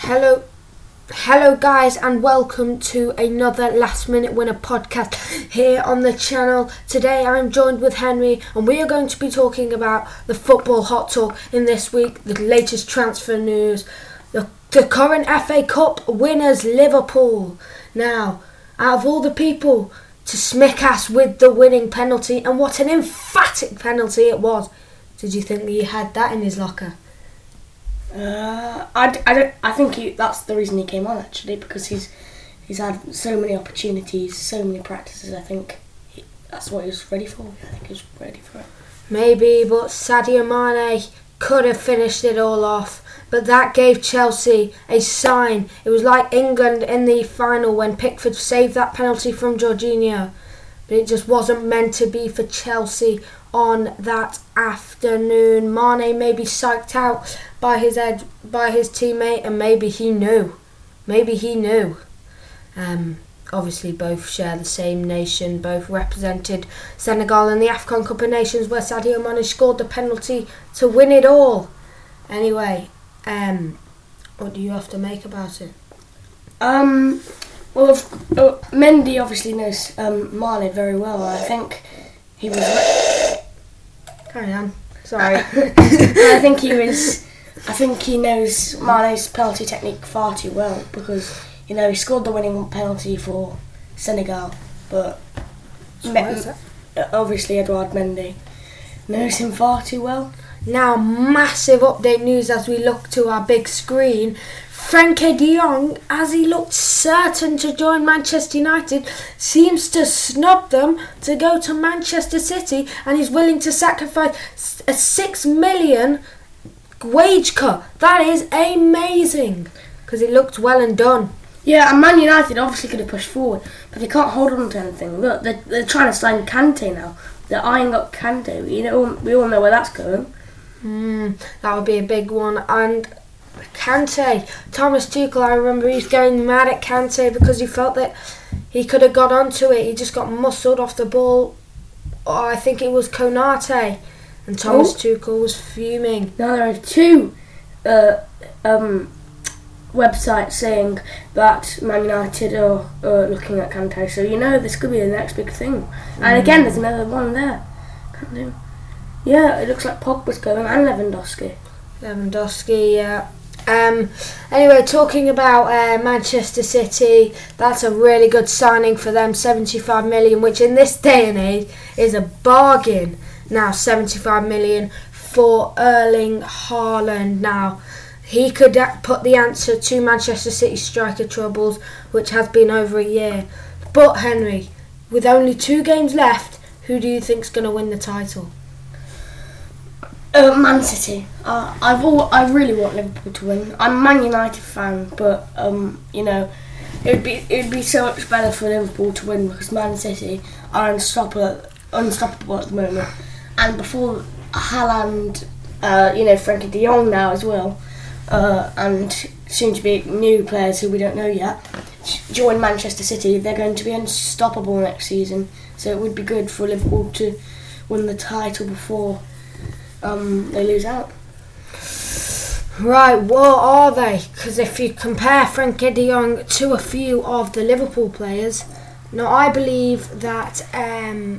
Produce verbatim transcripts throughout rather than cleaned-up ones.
Hello, hello guys, and welcome to another Last Minute Winner podcast here on the channel. Today I'm joined with Henry, and we are going to be talking about the football hot talk in this week, the latest transfer news, the, the current F A Cup winners Liverpool. Now, out of all the people to smick ass with the winning penalty, and what an emphatic penalty it was, did you think that he had that in his locker? Uh, I, I, don't, I think he, that's the reason he came on, actually, because he's he's had so many opportunities, so many practices. I think he, that's what he was ready for. I think he was ready for it. Maybe, but Sadio Mane could have finished it all off. But that gave Chelsea a sign. It was like England in the final when Pickford saved that penalty from Jorginho. But it just wasn't meant to be for Chelsea on that afternoon. Mane may be psyched out by his ed- by his teammate, and maybe he knew. Maybe he knew. Um, obviously, both share the same nation. Both represented Senegal in the AFCON Cup of Nations, where Sadio Mane scored the penalty to win it all. Anyway, um, what do you have to make about it? Um, well, if, uh, Mendy obviously knows um, Mane very well. I think he was. Re- Carry on. Sorry. I think he was. I think he knows Mane's penalty technique far too well, because you know he scored the winning penalty for Senegal, but Me- obviously Edouard Mendy knows him far too well. Now, massive update news as we look to our big screen. Frenkie de Jong, as he looked certain to join Manchester United, seems to snub them to go to Manchester City, and he's willing to sacrifice a six million wage cut. That is amazing, because it looked well and done. Yeah, and Man United obviously could have pushed forward, but they can't hold on to anything. Look, they're, they're trying to sign Kante now. They're eyeing up Kante. You know, we all know where that's going. Mm, that would be a big one. And Kante, Thomas Tuchel, I remember he was going mad at Kante because he felt that he could have got onto it. He just got muscled off the ball. Oh, I think it was Konate, and Thomas oh. Tuchel was fuming. Now there are two uh, um, websites saying that Man United are uh, looking at Kante, so you know this could be the next big thing. Mm. And again, there's another one there. Kante. Yeah, it looks like Pogba's going, and Lewandowski. Lewandowski, yeah. Um, anyway, talking about uh, Manchester City, that's a really good signing for them, seventy-five million, which in this day and age is a bargain. Now, seventy-five million for Erling Haaland. Now, he could put the answer to Manchester City striker troubles, which has been over a year. But, Henry, with only two games left, who do you think's going to win the title? Uh, Man City. Uh, I've all, I really want Liverpool to win. I'm a Man United fan, but um, you know, it would be it would be so much better for Liverpool to win, because Man City are unstoppable, unstoppable at the moment. And before Haaland, uh, you know, Frenkie de Jong now as well, uh, and soon to be new players who we don't know yet, join Manchester City, they're going to be unstoppable next season. So it would be good for Liverpool to win the title before Um, they lose out. Right, what are they? Because if you compare Frenkie de Jong to a few of the Liverpool players, now I believe that um,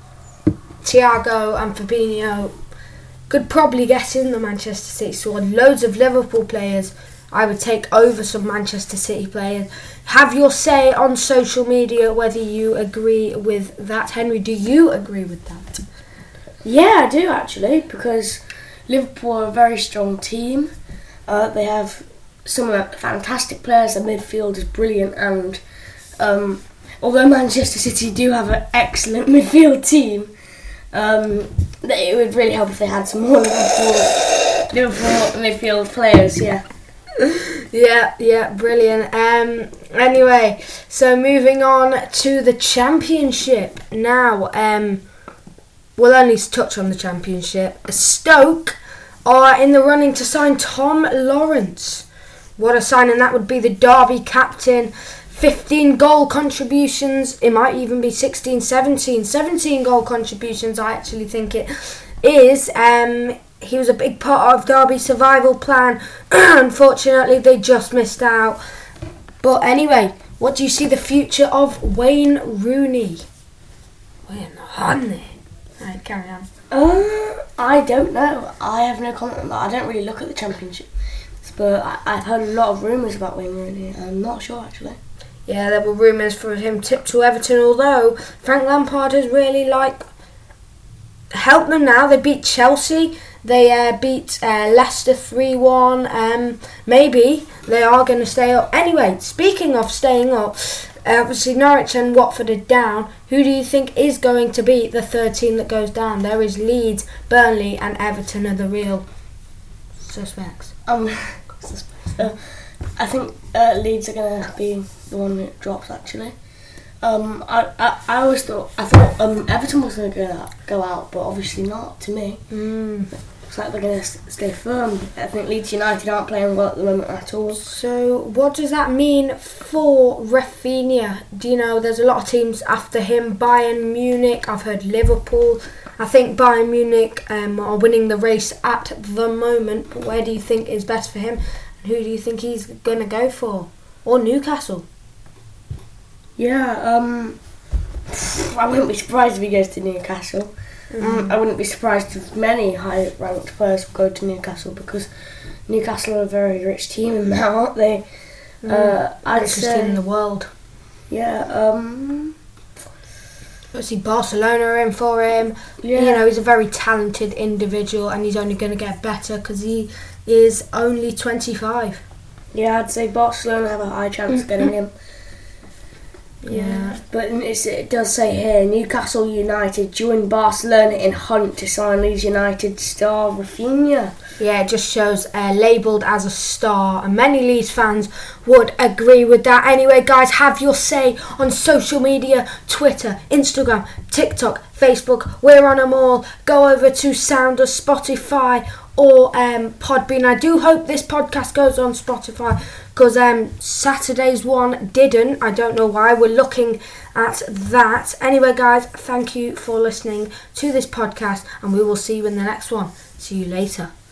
Thiago and Fabinho could probably get in the Manchester City squad. Loads of Liverpool players I would take over some Manchester City players. Have your say on social media whether you agree with that. Henry, do you agree with that? Yeah, I do actually, because Liverpool are a very strong team. Uh, they have some fantastic players. Their midfield is brilliant, and um, although Manchester City do have an excellent midfield team, um, it would really help if they had some more Liverpool, Liverpool midfield players. Yeah. yeah, yeah, brilliant. Um, anyway, so moving on to the Championship now. Um. We'll only touch on the Championship. Stoke are in the running to sign Tom Lawrence. What a signing that would be. The Derby captain, fifteen goal contributions. It might even be sixteen, seventeen. seventeen goal contributions, I actually think it is. Um, he was a big part of Derby's survival plan. Unfortunately, they just missed out. But anyway, what do you see the future of Wayne Rooney? Wayne Rooney. Alright, carry on. Uh, I don't know. I have no comment on that. I don't really look at the Championship. But I, I've heard a lot of rumours about Wayne Rooney. I'm not sure, actually. Yeah, there were rumours for him tipped to Everton, although Frank Lampard has really, like, helped them now. They beat Chelsea. They uh, beat uh, Leicester three one. Um, maybe they are going to stay up. Anyway, speaking of staying up, uh, obviously Norwich and Watford are down. Who do you think is going to be the third team that goes down? There is Leeds, Burnley and Everton are the real suspects. Um, uh, I think uh, Leeds are going to be the one that drops, actually. Um, I, I, I always thought I thought um, Everton was going to go, go out, but obviously not to me. Mm. Looks like they're going to stay firm. I think Leeds United aren't playing well at the moment at all. So what does that mean for Rafinha? Do you know there's a lot of teams after him? Bayern Munich, I've heard Liverpool. I think Bayern Munich um, are winning the race at the moment, but where do you think is best for him? And who do you think he's going to go for? Or Newcastle? Yeah, um, I wouldn't be surprised if he goes to Newcastle. Mm. Um, I wouldn't be surprised if many high-ranked players go to Newcastle because Newcastle are a very rich team now, aren't they? Mm. Uh, I'd richest say, team in the world. Yeah, um... Obviously Barcelona are in for him. Yeah. You know, he's a very talented individual and he's only going to get better because he is only twenty-five. Yeah, I'd say Barcelona have a high chance of getting him. Yeah. But it's, it does say here, Newcastle United join Barcelona in hunt to sign Leeds United star Rafinha. Yeah, it just shows uh, labelled as a star, and many Leeds fans would agree with that. Anyway, guys, have your say on social media, Twitter, Instagram, TikTok, Facebook. We're on them all. Go over to Sounder, Spotify, or um, Podbean. I do hope this podcast goes on Spotify because um, Saturday's one didn't. I don't know why. We're looking at that. Anyway, guys, thank you for listening to this podcast, and we will see you in the next one. See you later.